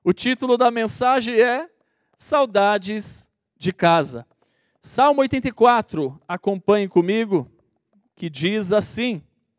O título da mensagem é Saudades de Casa. Salmo 84, acompanhe comigo, que diz assim: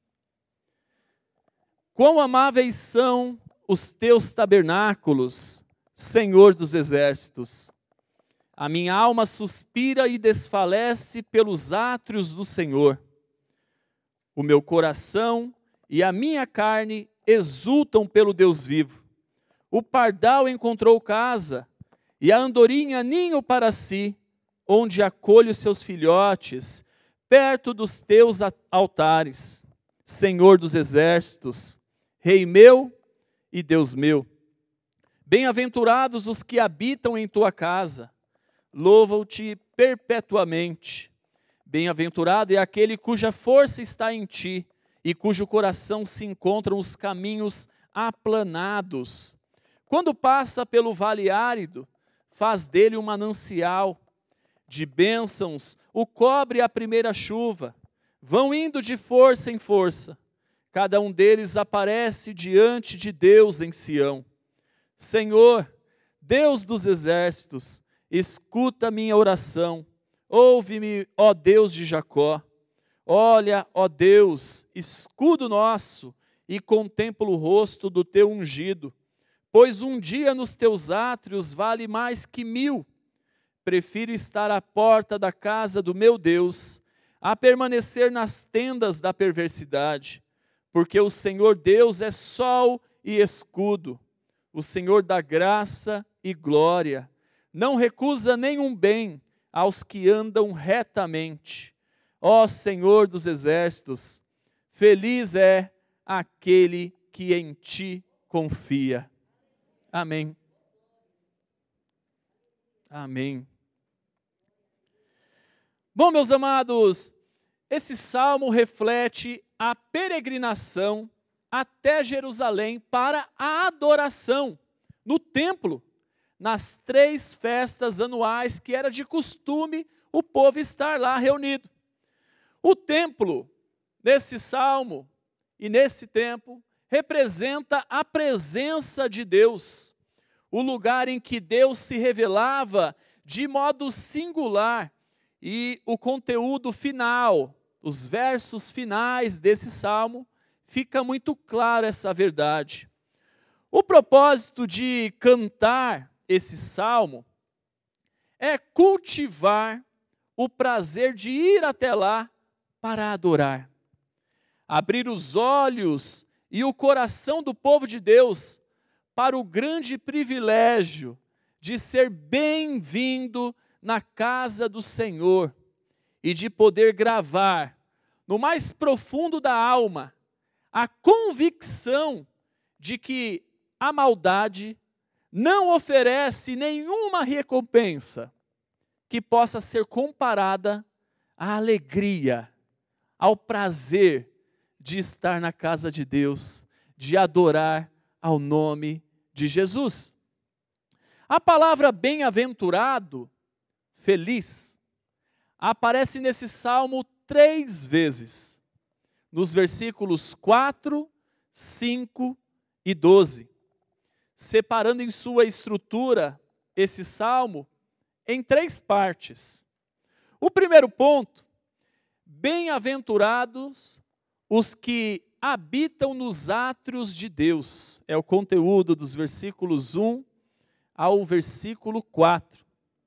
Quão amáveis são os teus tabernáculos, Senhor dos exércitos. A minha alma suspira e desfalece pelos átrios do Senhor. O meu coração e a minha carne exultam pelo Deus vivo. O pardal encontrou casa, e a andorinha ninho para si, onde acolhe os seus filhotes, perto dos teus altares. Senhor dos exércitos, Rei meu e Deus meu. Bem-aventurados os que habitam em tua casa, louvam-te perpetuamente. Bem-aventurado é aquele cuja força está em ti, e cujo coração se encontram os caminhos aplanados. Quando passa pelo vale árido, faz dele um manancial. De bênçãos o cobre a primeira chuva. Vão indo de força em força. Cada um deles aparece diante de Deus em Sião. Senhor, Deus dos exércitos, escuta minha oração. Ouve-me, ó Deus de Jacó. Olha, ó Deus, escudo nosso, e contempla o rosto do teu ungido. Pois um dia nos teus átrios vale mais que 1000. Prefiro estar à porta da casa do meu Deus, a permanecer nas tendas da perversidade. Porque o Senhor Deus é sol e escudo, o Senhor dá graça e glória. Não recusa nenhum bem aos que andam retamente. Ó Senhor dos exércitos, feliz é aquele que em ti confia. Amém. Amém. Bom, meus amados, esse salmo reflete a peregrinação até Jerusalém para a adoração no templo, nas 3 festas anuais que era de costume o povo estar lá reunido. O templo, nesse salmo e nesse tempo, representa a presença de Deus, o lugar em que Deus se revelava de modo singular, e o conteúdo final, os versos finais desse salmo, fica muito claro essa verdade. O propósito de cantar esse salmo é cultivar o prazer de ir até lá para adorar. Abrir os olhos e o coração do povo de Deus para o grande privilégio de ser bem-vindo na casa do Senhor e de poder gravar no mais profundo da alma a convicção de que a maldade não oferece nenhuma recompensa que possa ser comparada à alegria, ao prazer de estar na casa de Deus, de adorar ao nome de Jesus. A palavra bem-aventurado, feliz, aparece nesse salmo 3 vezes, nos versículos 4, 5 e 12, separando em sua estrutura esse salmo em 3 partes. O primeiro ponto: bem-aventurados os que habitam nos átrios de Deus, é o conteúdo dos versículos 1 ao versículo 4.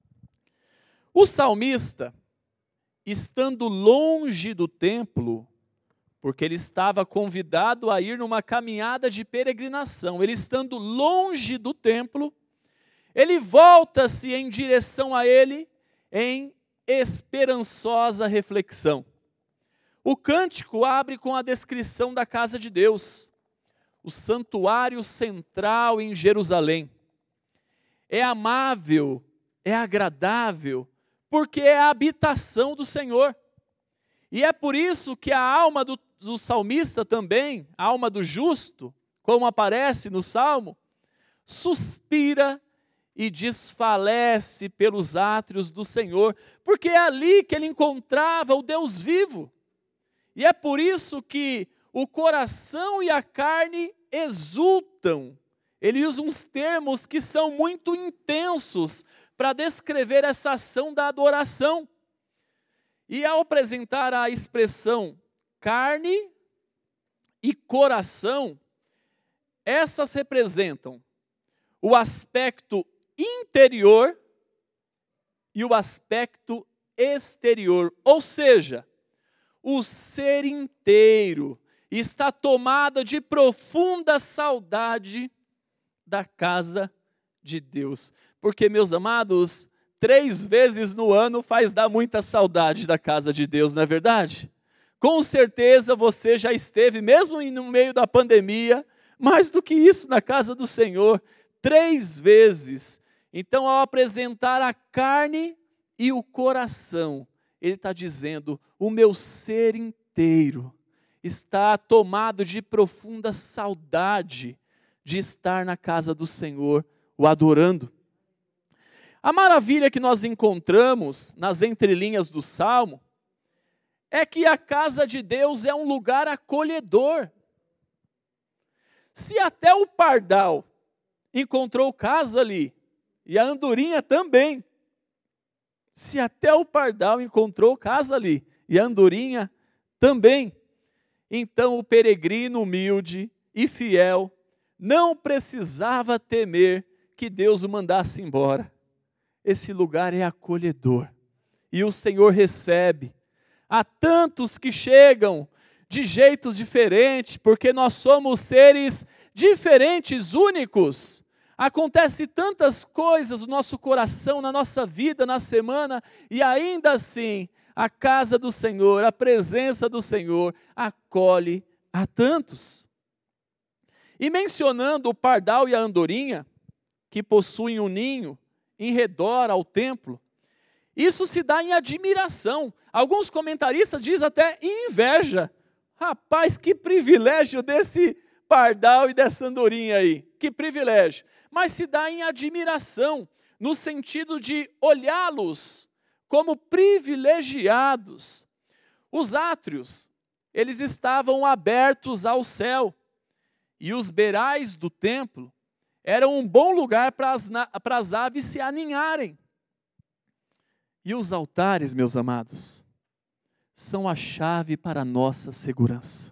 O salmista, estando longe do templo, porque ele estava convidado a ir numa caminhada de peregrinação, ele estando longe do templo, ele volta-se em direção a ele em esperançosa reflexão. O cântico abre com a descrição da casa de Deus, o santuário central em Jerusalém. É amável, é agradável, porque é a habitação do Senhor. E é por isso que a alma do salmista também, a alma do justo, como aparece no Salmo, suspira e desfalece pelos átrios do Senhor, porque é ali que ele encontrava o Deus vivo. E é por isso que o coração e a carne exultam Ele usa uns termos que são muito intensos para descrever essa ação da adoração. E ao apresentar a expressão carne e coração, essas representam o aspecto interior e o aspecto exterior, ou seja, o ser inteiro está tomado de profunda saudade da casa de Deus. Porque, meus amados, 3 vezes no ano faz dar muita saudade da casa de Deus, não é verdade? Com certeza você já esteve, mesmo no meio da pandemia, mais do que isso, na casa do Senhor, 3 vezes. Então, ao apresentar a carne e o coração, ele está dizendo, o meu ser inteiro está tomado de profunda saudade de estar na casa do Senhor, o adorando. A maravilha que nós encontramos nas entrelinhas do Salmo é que a casa de Deus é um lugar acolhedor. Se até o pardal encontrou casa ali, e a andorinha também, se até o pardal encontrou casa ali, e a andorinha também, então o peregrino humilde e fiel não precisava temer que Deus o mandasse embora. Esse lugar é acolhedor, e o Senhor recebe. Há tantos que chegam de jeitos diferentes, porque nós somos seres diferentes, únicos. Acontece tantas coisas no nosso coração, na nossa vida, na semana, e ainda assim, a casa do Senhor, a presença do Senhor, acolhe a tantos. E mencionando o pardal e a andorinha, que possuem um ninho em redor ao templo, isso se dá em admiração. Alguns comentaristas dizem até em inveja. Rapaz, que privilégio desse pardal e dessa andorinha aí. Que privilégio. Mas se dá em admiração, no sentido de olhá-los como privilegiados. Os átrios, eles estavam abertos ao céu. E os beirais do templo eram um bom lugar para as aves se aninharem. E os altares, meus amados, são a chave para a nossa segurança.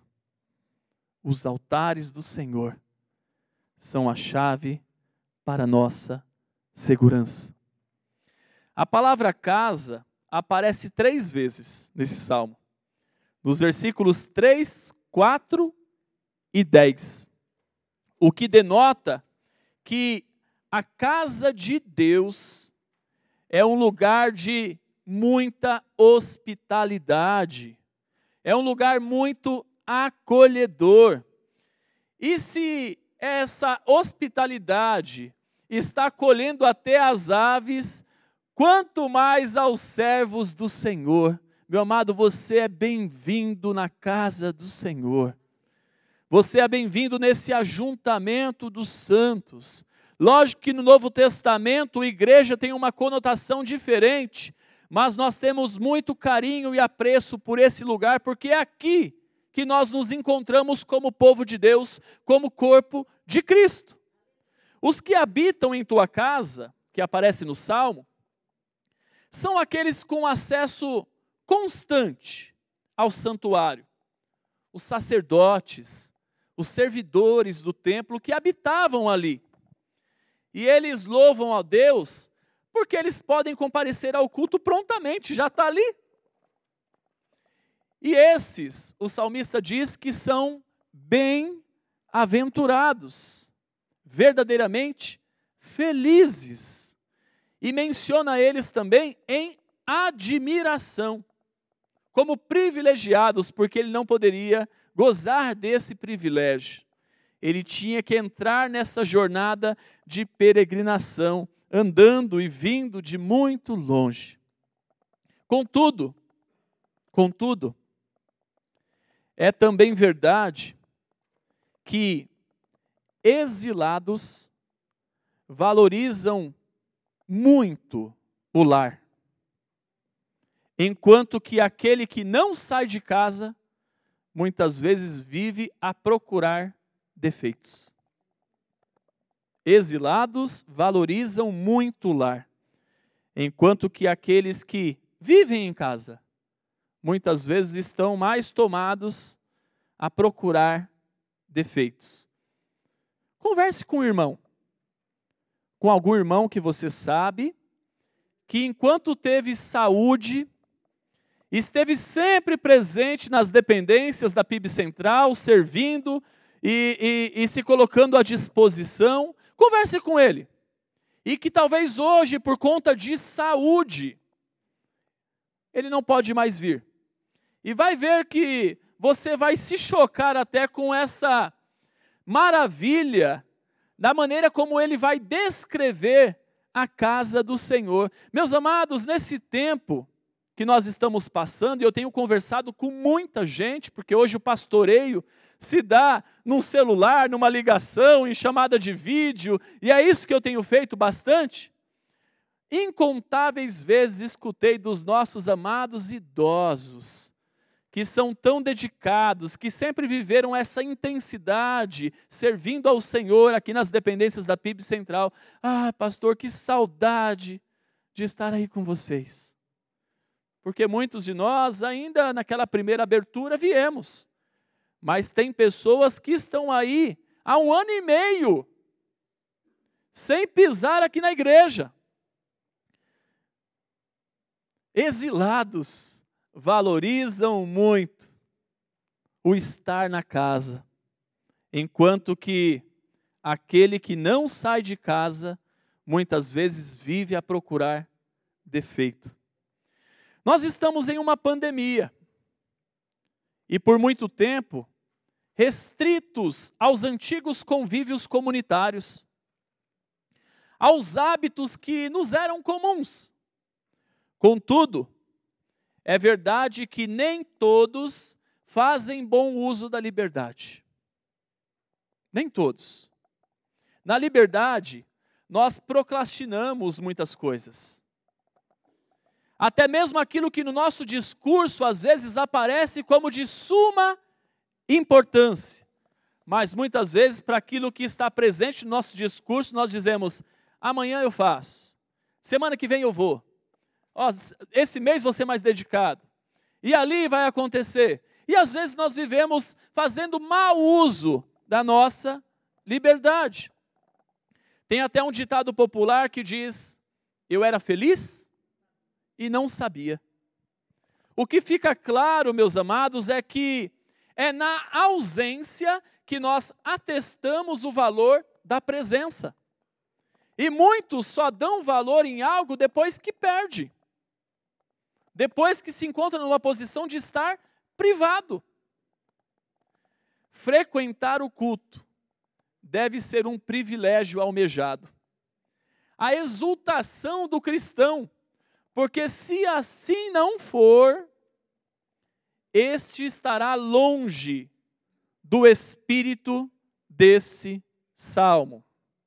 Os altares do Senhor são a chave para a nossa segurança. A palavra casa aparece 3 vezes nesse salmo. Nos versículos 3, 4 e 10. O que denota que a casa de Deus é um lugar de muita hospitalidade, é um lugar muito acolhedor. E se essa hospitalidade está acolhendo até as aves, quanto mais aos servos do Senhor. Meu amado, você é bem-vindo na casa do Senhor. Você é bem-vindo nesse ajuntamento dos santos. Lógico que no Novo Testamento a igreja tem uma conotação diferente, mas nós temos muito carinho e apreço por esse lugar, porque é aqui que nós nos encontramos como povo de Deus, como corpo de Cristo. Os que habitam em tua casa, que aparece no Salmo, são aqueles com acesso constante ao santuário. Os sacerdotes, os servidores do templo que habitavam ali. E eles louvam a Deus porque eles podem comparecer ao culto prontamente, já está ali. E esses, o salmista diz que são bem-aventurados, verdadeiramente felizes. E menciona eles também em admiração, como privilegiados, porque ele não poderia gozar desse privilégio. Ele tinha que entrar nessa jornada de peregrinação, andando e vindo de muito longe. Contudo, é também verdade que exilados valorizam muito o lar, enquanto que aquele que não sai de casa, muitas vezes vive a procurar defeitos. exilados valorizam muito o lar, enquanto que aqueles que vivem em casa, muitas vezes estão mais tomados a procurar defeitos. Converse com o irmão, com algum irmão que você sabe, que enquanto teve saúde, esteve sempre presente nas dependências da PIB Central, servindo e se colocando à disposição. Converse com ele. E que talvez hoje, por conta de saúde, ele não pode mais vir. E vai ver que você vai se chocar até com essa maravilha, da maneira como ele vai descrever a casa do Senhor. Meus amados, nesse tempo que nós estamos passando, e eu tenho conversado com muita gente, porque hoje o pastoreio se dá num celular, numa ligação, em chamada de vídeo, e é isso que eu tenho feito bastante. Incontáveis vezes escutei dos nossos amados idosos, que são tão dedicados, que sempre viveram essa intensidade, servindo ao Senhor aqui nas dependências da PIB Central. Ah, pastor, que saudade de estar aí com vocês. Porque muitos de nós, ainda naquela primeira abertura, viemos. Mas tem pessoas que estão aí há 1 ano e meio, sem pisar aqui na igreja. Exilados valorizam muito o estar na casa, enquanto que aquele que não sai de casa, muitas vezes vive a procurar defeito. Nós estamos em uma pandemia, e por muito tempo, restritos aos antigos convívios comunitários, aos hábitos que nos eram comuns. Contudo, é verdade que nem todos fazem bom uso da liberdade. Nem todos. Na liberdade, nós procrastinamos muitas coisas. Até mesmo aquilo que no nosso discurso às vezes aparece como de suma importância. Mas muitas vezes para aquilo que está presente no nosso discurso nós dizemos, amanhã eu faço, semana que vem eu vou. Esse mês vou ser mais dedicado. E ali vai acontecer. E às vezes nós vivemos fazendo mau uso da nossa liberdade. Tem até um ditado popular que diz, eu era feliz e não sabia. O que fica claro, meus amados, é que é na ausência que nós atestamos o valor da presença. E muitos só dão valor em algo depois que perde. Depois que se encontra numa posição de estar privado. Frequentar o culto deve ser um privilégio almejado. A exultação do cristão, porque se assim não for, este estará longe do espírito desse salmo.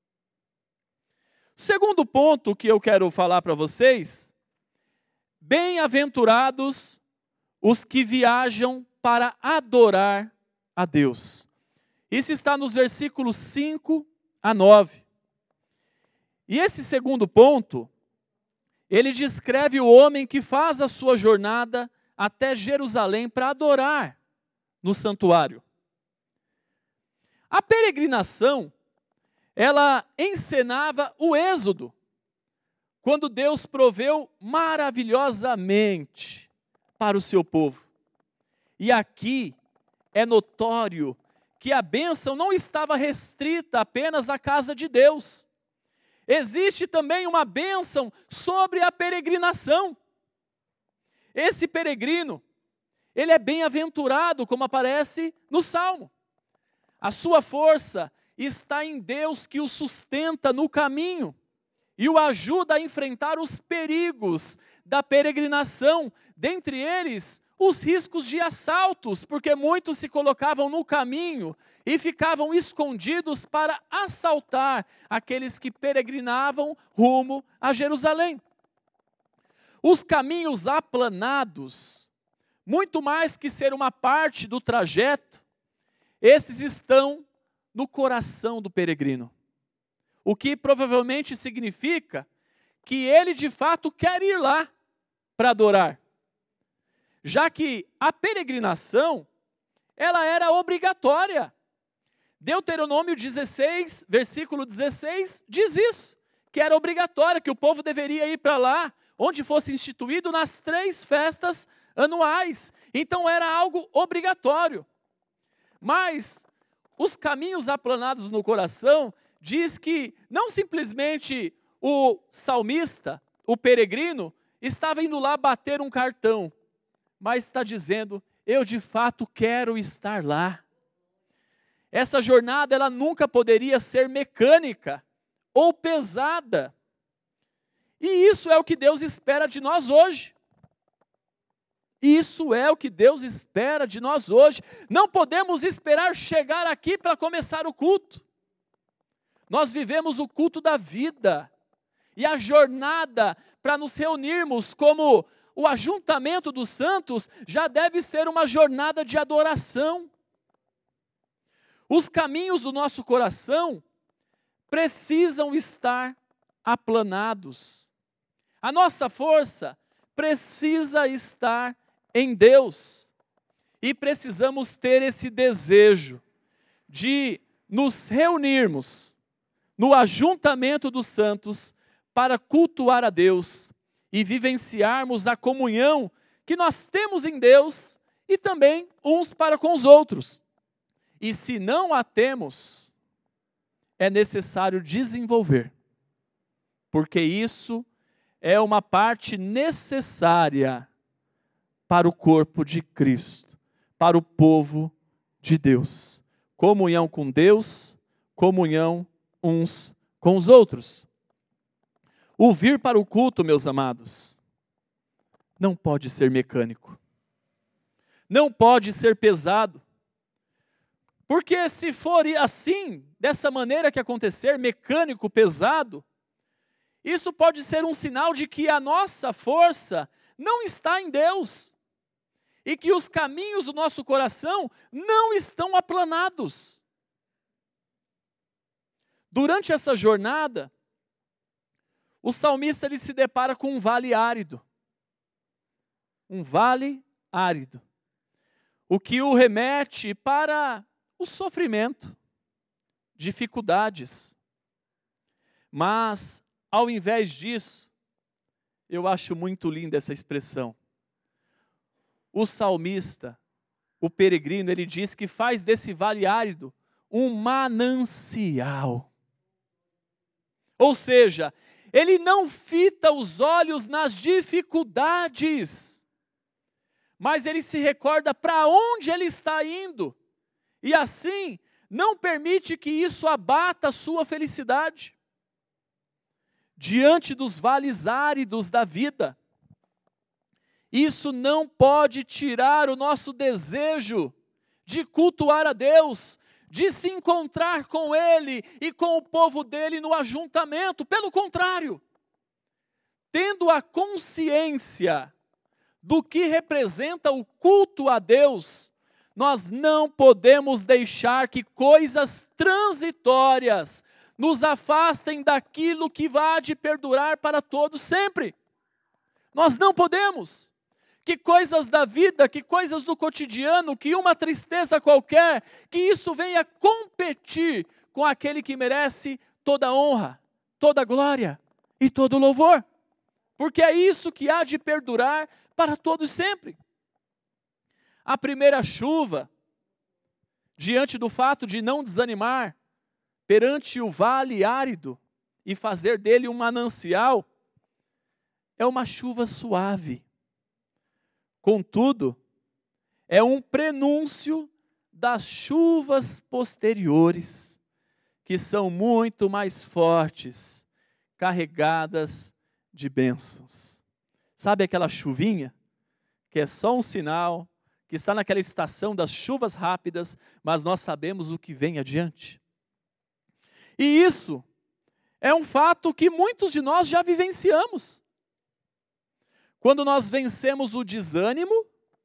O segundo ponto que eu quero falar para vocês, bem-aventurados os que viajam para adorar a Deus. Isso está nos versículos 5 a 9. E esse segundo ponto, ele descreve o homem que faz a sua jornada até Jerusalém para adorar no santuário. A peregrinação, ela encenava o êxodo, quando Deus proveu maravilhosamente para o seu povo. E aqui é notório que a bênção não estava restrita apenas à casa de Deus. Existe também uma bênção sobre a peregrinação. Esse peregrino, ele é bem-aventurado, como aparece no Salmo. A sua força está em Deus que o sustenta no caminho e o ajuda a enfrentar os perigos da peregrinação, dentre eles os riscos de assaltos, porque muitos se colocavam no caminho e ficavam escondidos para assaltar aqueles que peregrinavam rumo a Jerusalém. Os caminhos aplanados, muito mais que ser uma parte do trajeto, esses estão no coração do peregrino. o que provavelmente significa que ele de fato quer ir lá para adorar, já que a peregrinação, ela era obrigatória. Deuteronômio 16, versículo 16, diz isso, que era obrigatória, que o povo deveria ir para lá, onde fosse instituído nas 3 festas anuais. Então era algo obrigatório. Mas os caminhos aplanados no coração diz que não simplesmente o salmista, o peregrino, estava indo lá bater um cartão, mas está dizendo, eu de fato quero estar lá. Essa jornada, ela nunca poderia ser mecânica ou pesada. E isso é o que Deus espera de nós hoje. Isso é o que Deus espera de nós hoje. Não podemos esperar chegar aqui para começar o culto. Nós vivemos o culto da vida. E a jornada para nos reunirmos como o ajuntamento dos santos já deve ser uma jornada de adoração. Os caminhos do nosso coração precisam estar aplanados. A nossa força precisa estar em Deus. E precisamos ter esse desejo de nos reunirmos no ajuntamento dos santos para cultuar a Deus e vivenciarmos a comunhão que nós temos em Deus e também uns para com os outros. E se não a temos, é necessário desenvolver, porque isso é uma parte necessária para o corpo de Cristo, para o povo de Deus. Comunhão com Deus, comunhão uns com os outros. O vir para o culto, meus amados, não pode ser mecânico, não pode ser pesado, porque se for assim, dessa maneira que acontecer, mecânico, pesado, isso pode ser um sinal de que a nossa força não está em Deus, e que os caminhos do nosso coração não estão aplanados. Durante essa jornada, o salmista ele se depara com um vale árido. Um vale árido. O que o remete para o sofrimento, dificuldades. Mas, ao invés disso, eu acho muito linda essa expressão. O salmista, o peregrino, ele diz que faz desse vale árido um manancial. Ou seja, ele não fita os olhos nas dificuldades, mas ele se recorda para onde ele está indo, e assim não permite que isso abata a sua felicidade. Diante dos vales áridos da vida, isso não pode tirar o nosso desejo de cultuar a Deus, de se encontrar com Ele e com o povo dele no ajuntamento. Pelo contrário, tendo a consciência do que representa o culto a Deus, nós não podemos deixar que coisas transitórias nos afastem daquilo que vai de perdurar para todos sempre. Nós não podemos. Que coisas da vida, que coisas do cotidiano, que uma tristeza qualquer, que isso venha competir com aquele que merece toda honra, toda glória e todo louvor. Porque é isso que há de perdurar para todos sempre. A primeira chuva, diante do fato de não desanimar, perante o vale árido e fazer dele um manancial, é uma chuva suave. Contudo, é um prenúncio das chuvas posteriores, que são muito mais fortes, carregadas de bênçãos. Sabe aquela chuvinha, que é só um sinal, que está naquela estação das chuvas rápidas, mas nós sabemos o que vem adiante? E isso é um fato que muitos de nós já vivenciamos. Quando nós vencemos o desânimo,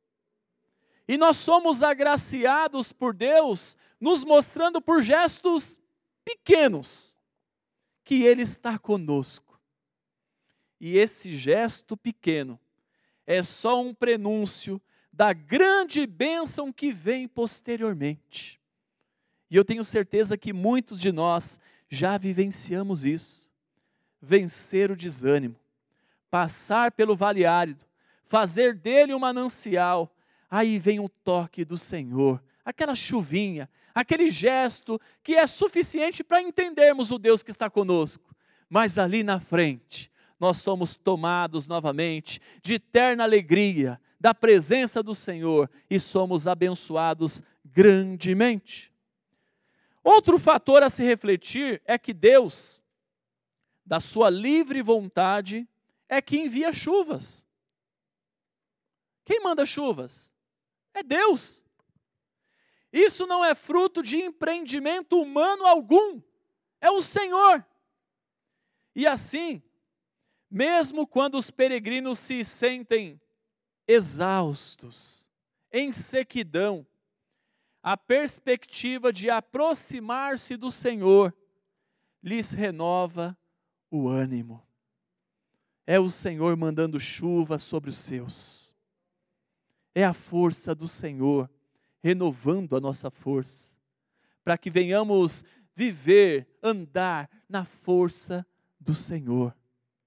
e nós somos agraciados por Deus, nos mostrando por gestos pequenos, que Ele está conosco. E esse gesto pequeno é só um prenúncio da grande bênção que vem posteriormente. E eu tenho certeza que muitos de nós já vivenciamos isso. Vencer o desânimo, passar pelo vale árido, fazer dele um manancial. Aí vem o toque do Senhor, aquela chuvinha, aquele gesto que é suficiente para entendermos o Deus que está conosco. Mas ali na frente, nós somos tomados novamente de eterna alegria da presença do Senhor e somos abençoados grandemente. Outro fator a se refletir é que Deus, da sua livre vontade, é que envia chuvas. Quem manda chuvas? É Deus. Isso não é fruto de empreendimento humano algum, é o Senhor. E assim, mesmo quando os peregrinos se sentem exaustos, em sequidão, a perspectiva de aproximar-se do Senhor lhes renova o ânimo. É o Senhor mandando chuva sobre os seus. É a força do Senhor renovando a nossa força, para que venhamos viver, andar na força do Senhor.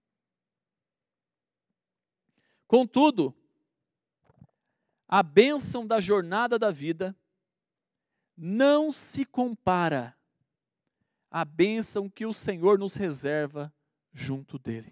Contudo, a bênção da jornada da vida não se compara à bênção que o Senhor nos reserva junto dele.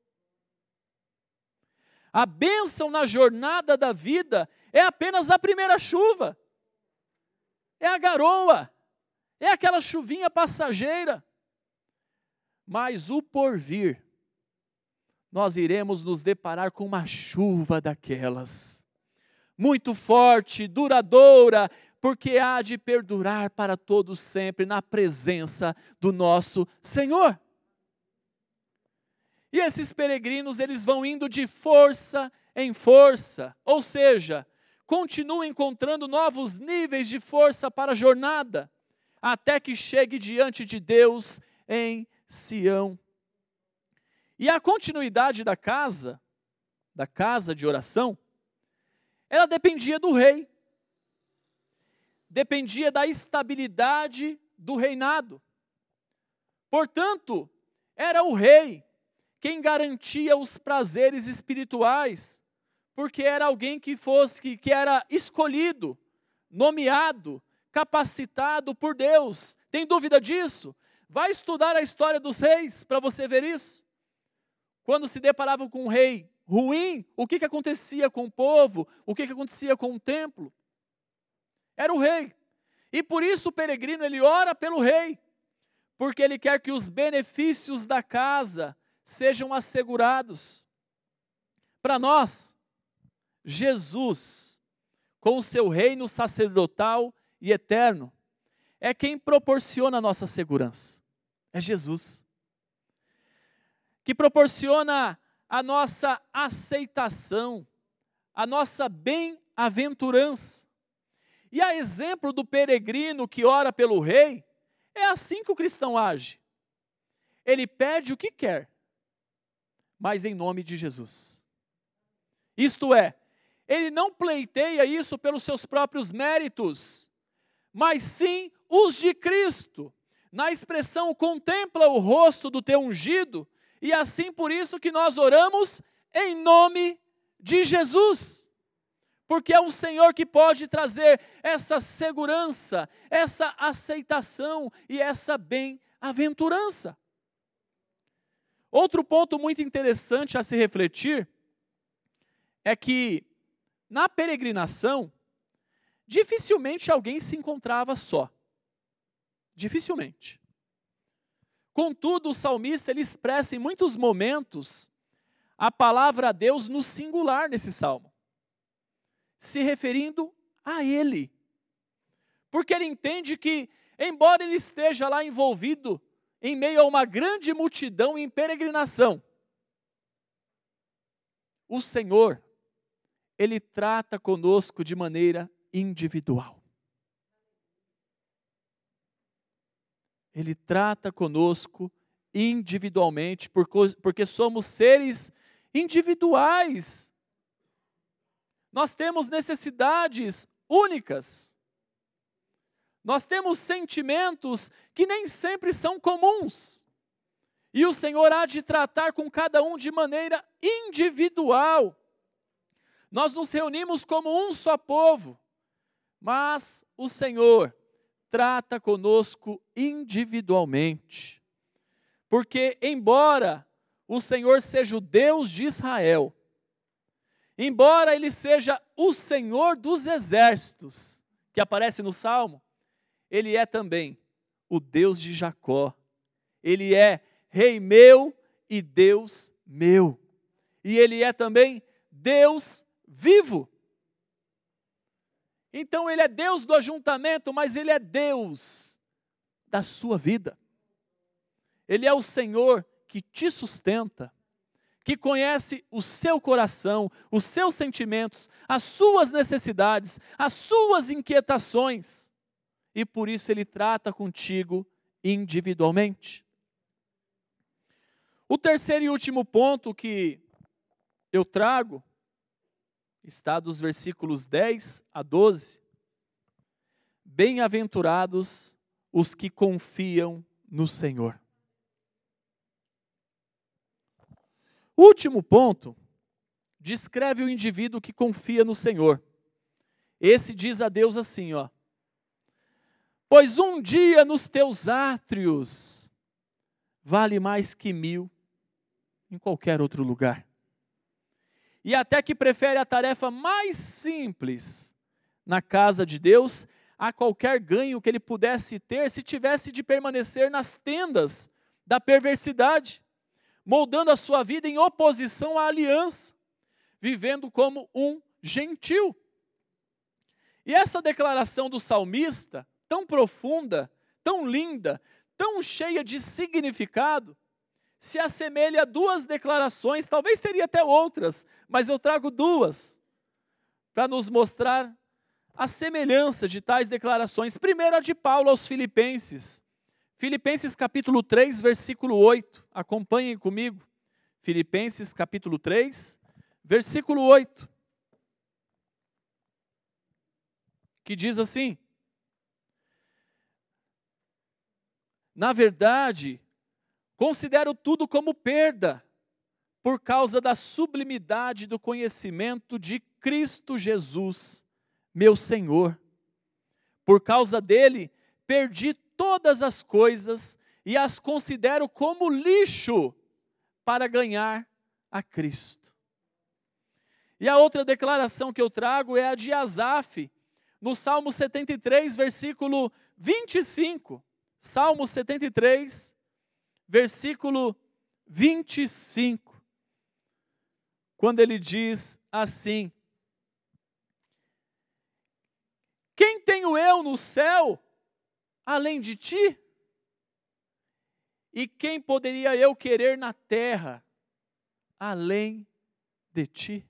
A bênção na jornada da vida é apenas a primeira chuva, é a garoa, é aquela chuvinha passageira. Mas o porvir, nós iremos nos deparar com uma chuva daquelas, muito forte, duradoura, porque há de perdurar para todos sempre na presença do nosso Senhor. E esses peregrinos, eles vão indo de força em força, ou seja, continuam encontrando novos níveis de força para a jornada, até que chegue diante de Deus em Sião. E a continuidade da casa de oração, ela dependia do rei, dependia da estabilidade do reinado. Portanto, era o rei quem garantia os prazeres espirituais, porque era alguém que era escolhido, nomeado, capacitado por Deus. Tem dúvida disso? Vai estudar a história dos reis para você ver isso. Quando se deparavam com um rei ruim, o que acontecia com o povo? O que acontecia com o templo? Era o rei. E por isso o peregrino, ele ora pelo rei, porque ele quer que os benefícios da casa sejam assegurados. Para nós, Jesus, com o seu reino sacerdotal e eterno, é quem proporciona a nossa segurança. É Jesus. Que proporciona a nossa aceitação, a nossa bem-aventurança. E a exemplo do peregrino que ora pelo rei, é assim que o cristão age. Ele pede o que quer, mas em nome de Jesus. Isto é, ele não pleiteia isso pelos seus próprios méritos, mas sim os de Cristo. Na expressão, contempla o rosto do teu ungido, e assim por isso que nós oramos em nome de Jesus. Porque é o Senhor que pode trazer essa segurança, essa aceitação e essa bem-aventurança. Outro ponto muito interessante a se refletir é que na peregrinação, dificilmente alguém se encontrava só. Dificilmente. Contudo, o salmista ele expressa em muitos momentos a palavra a Deus no singular nesse salmo, se referindo a ele. Porque ele entende que, embora ele esteja lá envolvido em meio a uma grande multidão em peregrinação, o Senhor, ele trata conosco de maneira individual. Ele trata conosco individualmente, porque somos seres individuais. Nós temos necessidades únicas. Nós temos sentimentos que nem sempre são comuns. E o Senhor há de tratar com cada um de maneira individual. Nós nos reunimos como um só povo, mas o Senhor trata conosco individualmente. Porque, embora o Senhor seja o Deus de Israel, embora Ele seja o Senhor dos exércitos, que aparece no Salmo, Ele é também o Deus de Jacó. Ele é Rei meu e Deus meu. E Ele é também Deus vivo. Então Ele é Deus do ajuntamento, mas Ele é Deus da sua vida. Ele é o Senhor que te sustenta, que conhece o seu coração, os seus sentimentos, as suas necessidades, as suas inquietações. E por isso Ele trata contigo individualmente. O terceiro e último ponto que eu trago está dos versículos 10 a 12. Bem-aventurados os que confiam no Senhor. O último ponto descreve o indivíduo que confia no Senhor. Esse diz a Deus assim, ó: pois um dia nos teus átrios vale mais que 1000 em qualquer outro lugar. E até que prefere a tarefa mais simples na casa de Deus a qualquer ganho que ele pudesse ter se tivesse de permanecer nas tendas da perversidade, moldando a sua vida em oposição à aliança, vivendo como um gentil. E essa declaração do salmista, tão profunda, tão linda, tão cheia de significado, se assemelha a duas declarações, talvez teria até outras, mas eu trago duas, para nos mostrar a semelhança de tais declarações. Primeiro a de Paulo aos Filipenses. Filipenses capítulo 3, versículo 8. Acompanhem comigo. Filipenses capítulo 3, versículo 8. Que diz assim: na verdade, considero tudo como perda, por causa da sublimidade do conhecimento de Cristo Jesus, meu Senhor. Por causa dele, perdi todas as coisas e as considero como lixo para ganhar a Cristo. E a outra declaração que eu trago é a de Asaf, no Salmo 73, versículo 25. Salmo 73, versículo 25. Quando ele diz assim: quem tenho eu no céu além de ti? E quem poderia eu querer na terra além de ti?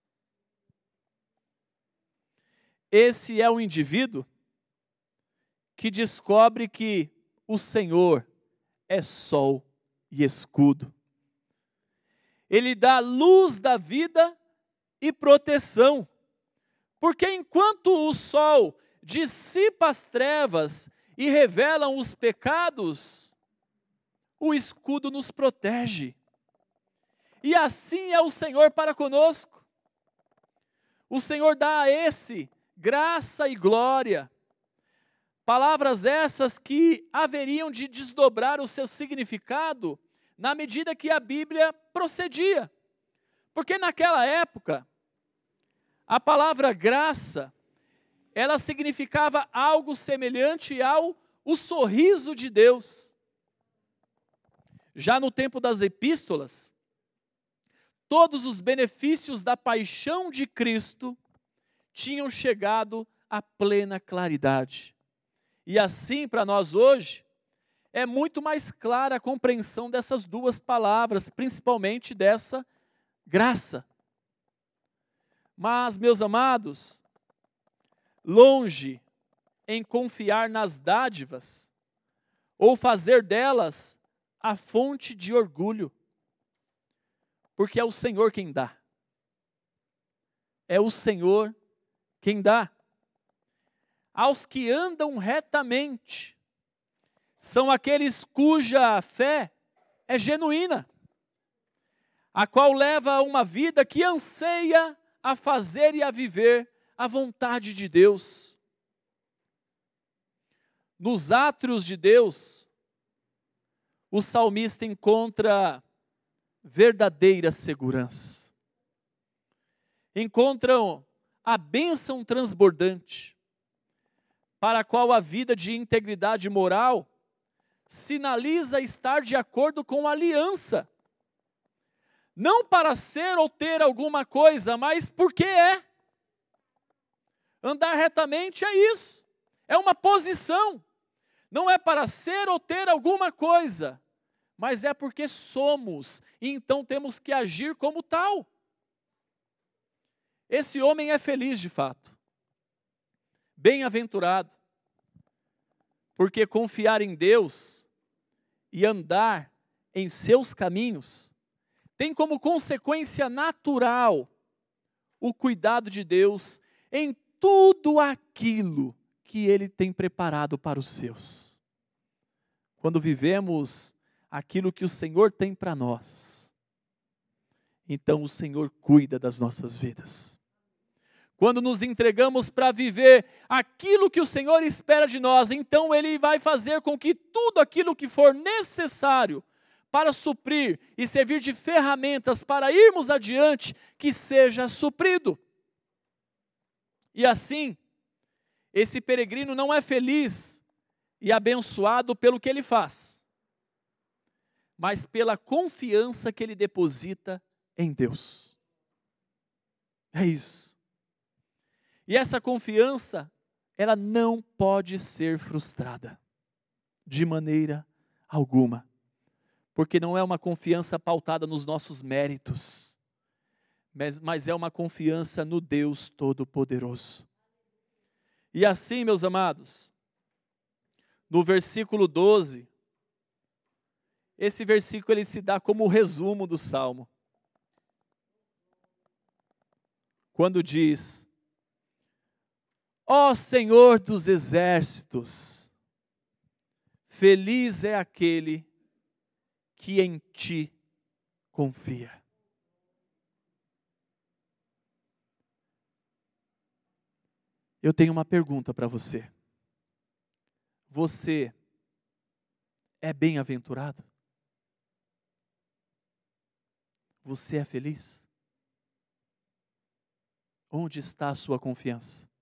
Esse é o indivíduo que descobre que o Senhor é sol e escudo. Ele dá luz da vida e proteção. Porque enquanto o sol dissipa as trevas e revelam os pecados, o escudo nos protege. E assim é o Senhor para conosco. O Senhor dá a esse graça e glória. Palavras essas que haveriam de desdobrar o seu significado na medida que a Bíblia procedia. Porque naquela época, a palavra graça, ela significava algo semelhante ao o sorriso de Deus. Já no tempo das epístolas, todos os benefícios da paixão de Cristo tinham chegado à plena claridade. E assim, para nós hoje, é muito mais clara a compreensão dessas duas palavras, principalmente dessa graça. Mas, meus amados, longe em confiar nas dádivas, ou fazer delas a fonte de orgulho, porque é o Senhor quem dá. É o Senhor quem dá. Aos que andam retamente, são aqueles cuja fé é genuína, a qual leva a uma vida que anseia a fazer e a viver a vontade de Deus. Nos átrios de Deus, o salmista encontra verdadeira segurança. Encontram a bênção transbordante, para a qual a vida de integridade moral sinaliza estar de acordo com a aliança. Não para ser ou ter alguma coisa, mas porque é. Andar retamente é isso, é uma posição. Não é para ser ou ter alguma coisa, mas é porque somos, e então temos que agir como tal. Esse homem é feliz de fato, bem-aventurado, porque confiar em Deus e andar em seus caminhos tem como consequência natural o cuidado de Deus em tudo aquilo que Ele tem preparado para os seus. Quando vivemos aquilo que o Senhor tem para nós, então o Senhor cuida das nossas vidas. Quando nos entregamos para viver aquilo que o Senhor espera de nós, então Ele vai fazer com que tudo aquilo que for necessário para suprir e servir de ferramentas para irmos adiante, que seja suprido. E assim, esse peregrino não é feliz e abençoado pelo que ele faz, mas pela confiança que ele deposita em Deus. É isso. E essa confiança, ela não pode ser frustrada, de maneira alguma. Porque não é uma confiança pautada nos nossos méritos, mas é uma confiança no Deus Todo-Poderoso. E assim, meus amados, no versículo 12, esse versículo ele se dá como o resumo do Salmo. Quando diz: ó Senhor dos exércitos, feliz é aquele que em ti confia. Eu tenho uma pergunta para você. Você é bem-aventurado? Você é feliz? Onde está a sua confiança?